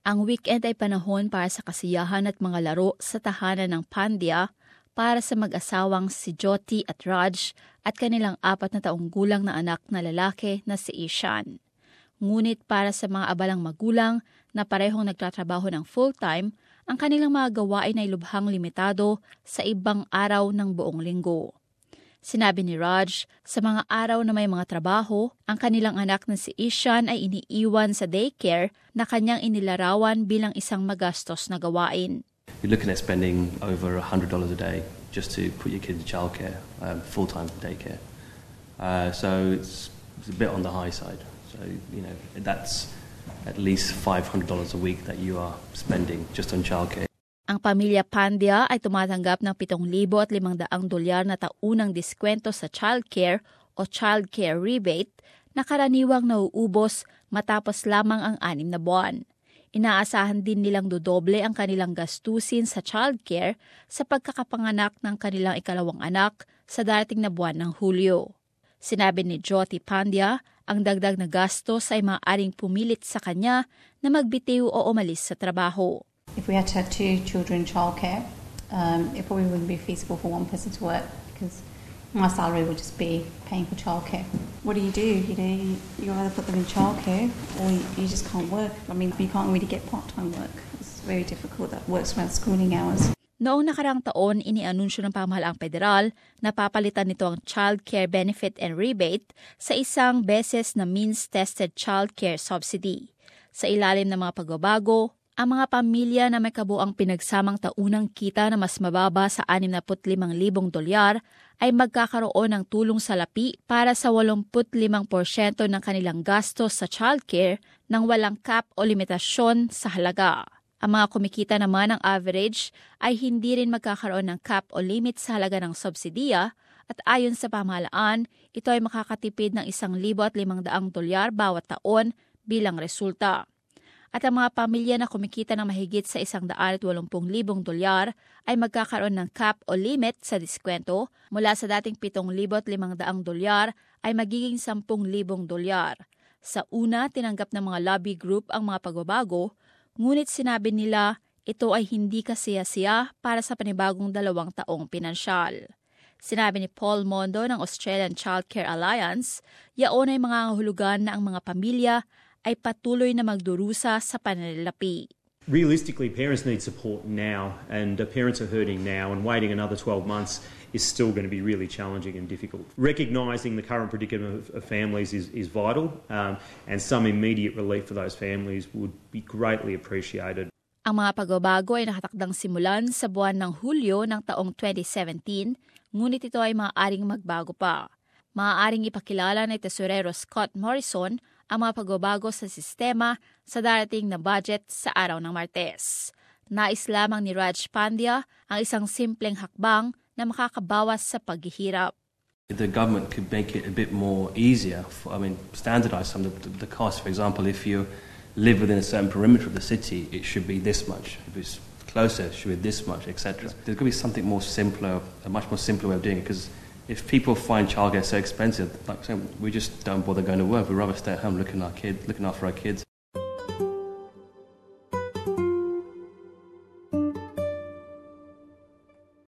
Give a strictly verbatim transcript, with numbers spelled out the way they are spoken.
Ang weekend ay panahon para sa kasiyahan at mga laro sa tahanan ng Pandya para sa mag-asawang si Jyoti at Raj at kanilang apat na taong gulang na anak na lalaki na si Ishan. Ngunit para sa mga abalang magulang na parehong nagtatrabaho ng full-time, ang kanilang mga gawain ay lubhang limitado sa ibang araw ng buong linggo. Sinabi ni Raj, sa mga araw na may mga trabaho, ang kanilang anak na si Ishan ay iniiwan sa daycare na kanyang inilarawan bilang isang magastos na gawain. You're looking at spending over one hundred dollars a day just to put your kids in childcare, um, full-time daycare. Uh, so it's, it's a bit on the high side. So, you know, that's at least five hundred dollars a week that you are spending just on childcare. Ang pamilya Pandya ay tumatanggap ng pitong libo at limang daang dolyar na taunang diskwento sa childcare o childcare rebate na karaniwang nauubos matapos lamang ang anim na buwan. Inaasahan din nilang dodoble ang kanilang gastusin sa childcare sa pagkakapanganak ng kanilang ikalawang anak sa darating na buwan ng Hulyo. Sinabi ni Jyoti Pandya, ang dagdag na gastos ay maaaring pumilit sa kanya na magbitiw o umalis sa trabaho. If we had to have two children in childcare, um, it probably wouldn't be feasible for one person to work because my salary would just be paying for childcare. What do you do? You know, you, you either put them in childcare or you, you just can't work. I mean, you can't really get part-time work. It's very difficult. That works around schooling hours. Noong nakaraang taon, inianunsyo ng pamahalaang federal na papalitan nito ang child care benefit and rebate sa isang beses na means-tested child care subsidy. Sa ilalim ng mga pagbabago, ang mga pamilya na may kabuang pinagsamang taunang kita na mas mababa sa anim na limang libong dolyar ay magkakaroon ng tulong salapi para sa eighty-five percent ng kanilang gastos sa childcare nang walang cap o limitasyon sa halaga. Ang mga kumikita naman ng average ay hindi rin magkakaroon ng cap o limit sa halaga ng subsidiya at ayon sa pamahalaan, ito ay makakatipid ng isang libo at limang daang dolyar bawat taon bilang resulta. At ang mga pamilya na kumikita ng mahigit sa isang daan at walumpung libong dolyar ay magkakaroon ng cap o limit sa diskwento mula sa dating pitong libo at limang daang dolyar ay magiging sampung libong dolyar. Sa una, tinanggap ng mga lobby group ang mga pagbabago, ngunit sinabi nila ito ay hindi kasiya-siya para sa panibagong dalawang taong pinansyal. Sinabi ni Paul Mondo ng Australian Childcare Alliance, yaon ay mga hulugan na ang mga pamilya ay patuloy na magdurusa sa pananalapi. Realistically, parents need support now, and uh, parents are hurting now, and waiting another twelve months is still going to be really challenging and difficult. Recognising the current predicament of, of families is, is vital, um, and some immediate relief for those families would be greatly appreciated. Ang mga pagbabago ay nakatakdang simulan sa buwan ng Hulyo ng taong twenty seventeen, ngunit ito ay maaaring magbago pa. Maaaring ipakilala ni Tesorero Scott Morrison ang mga pagbabago sa sistema sa darating na budget sa araw ng Martes. Nais lamang ni Raj Pandya ang isang simpleng hakbang na makakabawas sa paghihirap. The government could make it a bit more easier, for, I mean, standardise some of the, the costs. For example, if you live within a certain perimeter of the city, it should be this much. If it's closer, it should be this much, et cetera. There's got to be something more simpler, a much more simpler way of doing it, because if people find childcare so expensive, like I said, we just don't bother going to work. We'd rather stay at home looking at our kids, looking after our kids.